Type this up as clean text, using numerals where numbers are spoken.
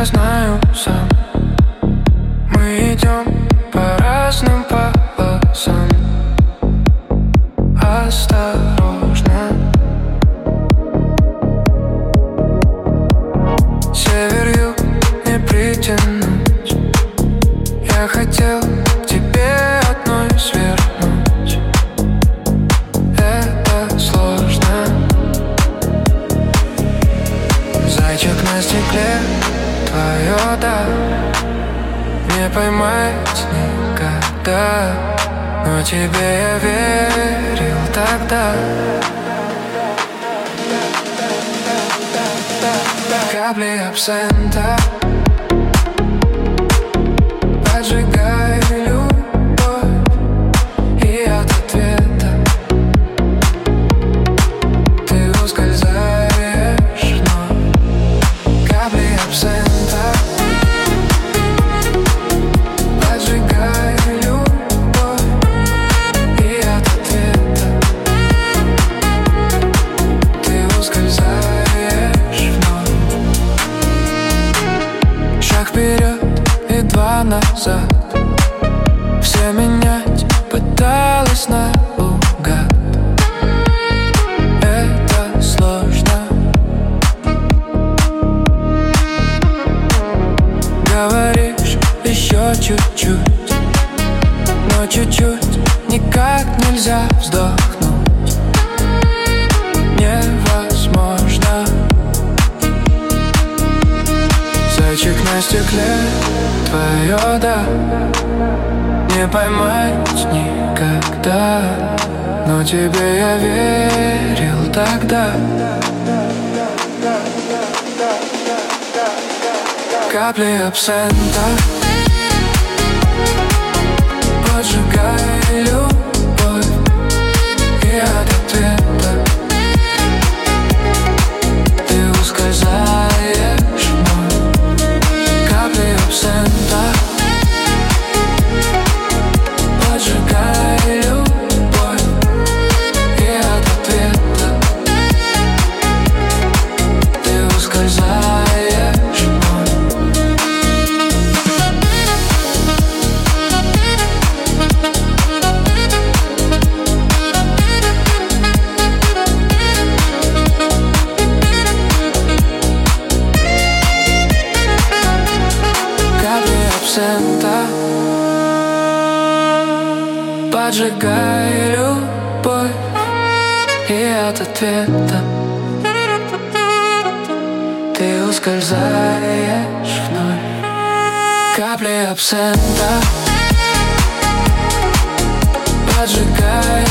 знаю сам. Мы идем по разным полосам. Осторожно. Север-юг не притянуть. Я хотел к тебе одной свернуть. Это сложно. Зайчик на стекле, твое да не поймать никогда. Но тебе я верил тогда. Капли абсента поджигай любовь, и от ответа ты ускользаешь вновь. Капли абсента поджигай любовь, и от ответа ты ускользаешь вновь. Шаг вперед и два назад. Все менять пыталась наугад. Это сложно. Говоришь еще чуть-чуть, но чуть-чуть никак нельзя вздохнуть. Невозможно. Зайчик на стекле, твое да не поймать никогда. Но тебе я верил тогда. Капли абсента поджигай любовь, и от ответа ты ускользаешь вновь. Капли абсента поджигай любовь, и от ответа ты ускользаешь вновь. Капли абсента поджигай любовь, и от ответа ты ускользаешь вновь. Капли абсента поджигай